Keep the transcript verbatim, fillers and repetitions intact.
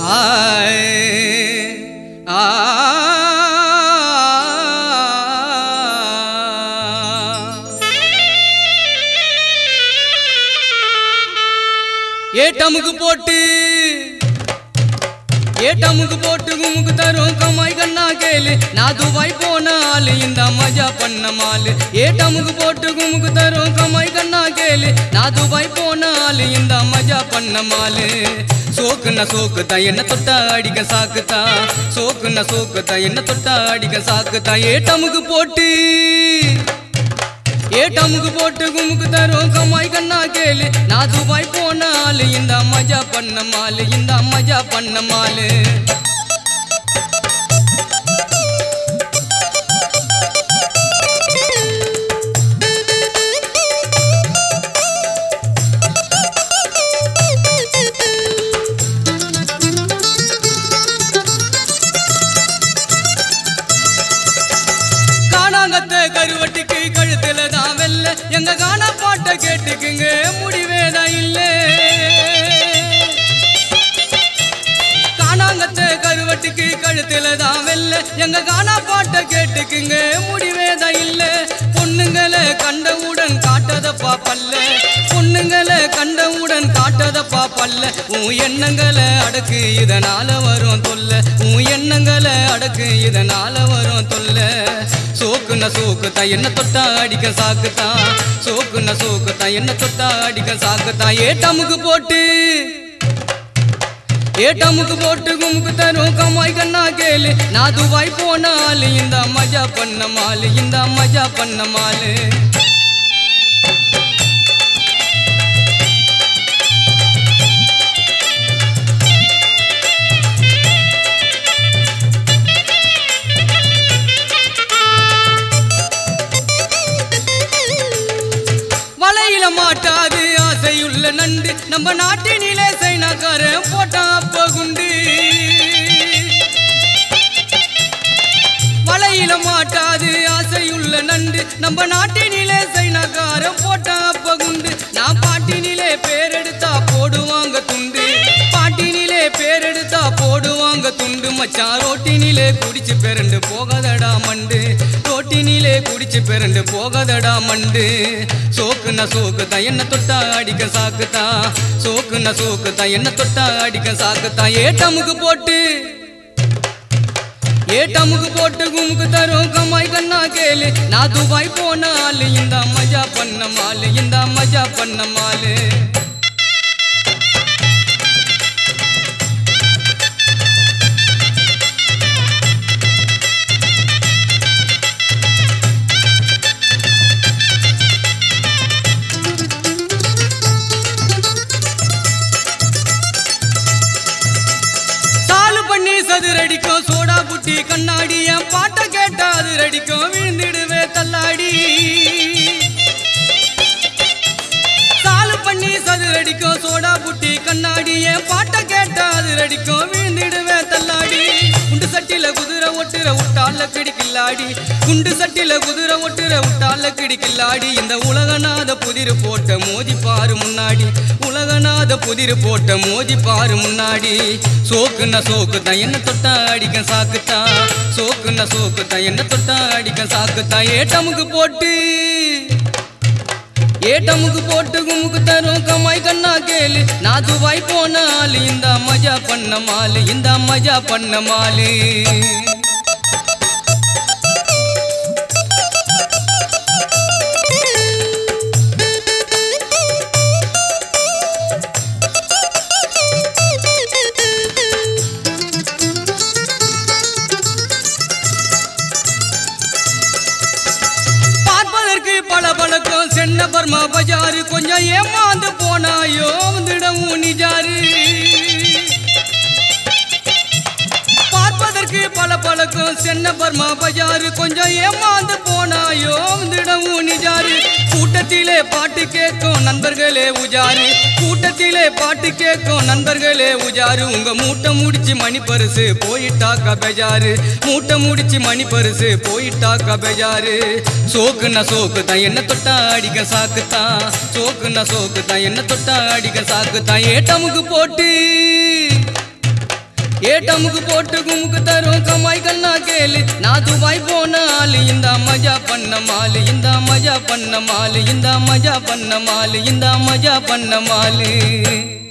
ஏட்டமுக்கு போட்டு ஏட்டமுக்கு போட்டு குமுக்கு தரும் கமாய் கண்ணா கேளு நான் துபாய் போனாலு இந்த மஜா பண்ண மாலு ஏட்டமுக்கு போட்டு குமுக்கு தரும் கமாய் கண்ணா கேளு நான் துபாய் போனாலு இந்த மஜா பண்ண மாலு சோக்குன சோக்குதா என்ன தொட்டா அடிக்க சாக்குதா சோக்குன சோக்குதா என்ன தொட்டா அடிக்க சாக்குதா ஏட்டமுக்கு போட்டு ஏட்டமுக்கு போட்டு குமுக்கு தரும் கமாய் கண்ணா கேளு நான் துபாய் போனாலு இந்த மஜா பண்ண மாலு இந்த மஜா பண்ண மாலு கருவட்டிக்கு கழுத்துல தான் வெல்ல எங்க கானா பாட்ட கேட்டுக்குங்க முடிவேதான் இல்ல காணாங்கத்த கருவட்டிக்கு கழுத்துல தான் வெல்ல எங்க கானா பாட்ட கேட்டுக்குங்க முடிவேதான் இல்ல பொண்ணுங்களை கண்டவுடன் காட்டதப்பா பல்ல பொண்ணுங்களை கண்டவுடன் காட்டதப்பா பல்ல உன் எண்ணங்களை அடக்கு இதனால வரும் தொல்ல உன் எண்ணங்களை அடக்கு இதனால வரும் தொல்ல சோக்குன சோக்குதா என்ன தொட்டா அடிக்க சாக்குதா சோக்குன சோக்குதா என்ன தொட்டா அடிக்க சாக்குதா ஏட்டமுக்கு போட்டு ஏட்டமுக்கு போட்டு குமுக்கு தரும் கமாய் கண்ணா கேளு நான் துபாய் போனாலு இந்த மஜா பண்ண மாலு இந்த மஜா பண்ண மாலு மாட்டாது ஆசையுள்ள நண்டு நம்ம நாட்டினிலே சைனாக்காரன் போட்டா அப்ப குண்டு வலையில மாட்டாது ஆசையுள்ள நண்டு நம்ம நாட்டினிலே சைனாக்காரன் போட்டா அப்ப குண்டு நான் பாட்டினிலே பேரெடுத்தா போடுவாங்க துண்டு பாட்டினிலே பேரெடுத்தா போடுவாங்க துண்டு மச்சான் ரோட்டினிலே குடிச்சு பெரண்டு போகாதடா மண்டு ரோட்டினிலே குடிச்சு பெரண்டு போகாதடா மண்டு சோக்குன சோக்குதா என்ன தொட்டா அடிக்க சாக்குதா சோக்குன சோக்குதா என்ன தொட்டா அடிக்க சாக்குதா ஏட்டமுக்கு போட்டு ஏட்டமுக்கு போட்டு குமுக்கு தரும் கமாய் கண்ணா கேளு நான் துபாய் போனாலு இந்த மஜா பண்ண மாலு இந்த மஜா பண்ண மாலு அதிரடிக்கும் சோடா புட்டி கண்ணாடி என் பாட்ட கேட்டா அதிரடிக்கும் விழுந்திடுவே தள்ளாடி சாலு பண்ணி சதுரடிக்கும் சோடா புட்டி கண்ணாடி என் பாட்ட கேட்டா அதிரடிக்கும் விழுந்திடுவே தள்ளாடி குண்டு சட்டில குதிரை ஒட்டுற விட்டால கிடிக்கில்லாடி குண்டு சட்டில குதிரை ஒட்டுற விட்டால கிடிக்கில்லாடி இந்த உலகநாத புதிர் போட்ட மோதி பாரு முன்னாடி உலகநாத புதிர் போட்ட மோதி பாரு முன்னாடி சோக்குன சோக்குதா என்ன தொட்டா அடிக்க சாக்குதா சோக்குன சோக்குதா என்ன தொட்டா அடிக்க சாக்குதா ஏட்டமுக்கு போட்டு ஏட்டமுக்கு போட்டு குமுக்கு தரும் கமாய் கண்ணா கேளு நான் துபாய் போனாலு இந்த மஜா பண்ண மாலு இந்த மஜா பண்ண மாலு பல பழக்கம் சென்ன பர்மா பஜாரு கொஞ்சம் ஏமாந்து போனாயோ வந்துடவும் நிஜாரு பார்ப்பதற்கு பல பழக்கம் சென்ன பர்மா பஜாரு கொஞ்சம் ஏமாந்து போனாயோ வந்துடவும் நிஜாரு கூட்டத்திலே பாட்டு கேட்கும் நண்பர்களே உஜாரு கூட்டத்திலே பாட்டு கேட்கும் நண்பர்களே உஜாரு உங்க மூட்டை முடிச்சு மணி பரிசு போயிட்டாக்கா பெஜாரு மூட்டை முடிச்சு மணி பரிசு போயிட்டாக்கா பெஜாரு சோக்குன சோக்குதா என்ன தொட்டா அடிக்க சாக்குதா சோக்குன சோக்குதா என்ன தொட்டா அடிக்க சாக்குதா ஏட்டமுக்கு போட்டு ஏட்டமுக்கு போட்டு குமுக்கு தரும் கமாய் கண்ணா கேளு நான் துபாய் போன ஆளு இந்த மஜா பண்ண மாலு இந்த மஜா பண்ண மாலு இந்த மஜா பண்ண மாலு இந்த மஜா பண்ண மாலு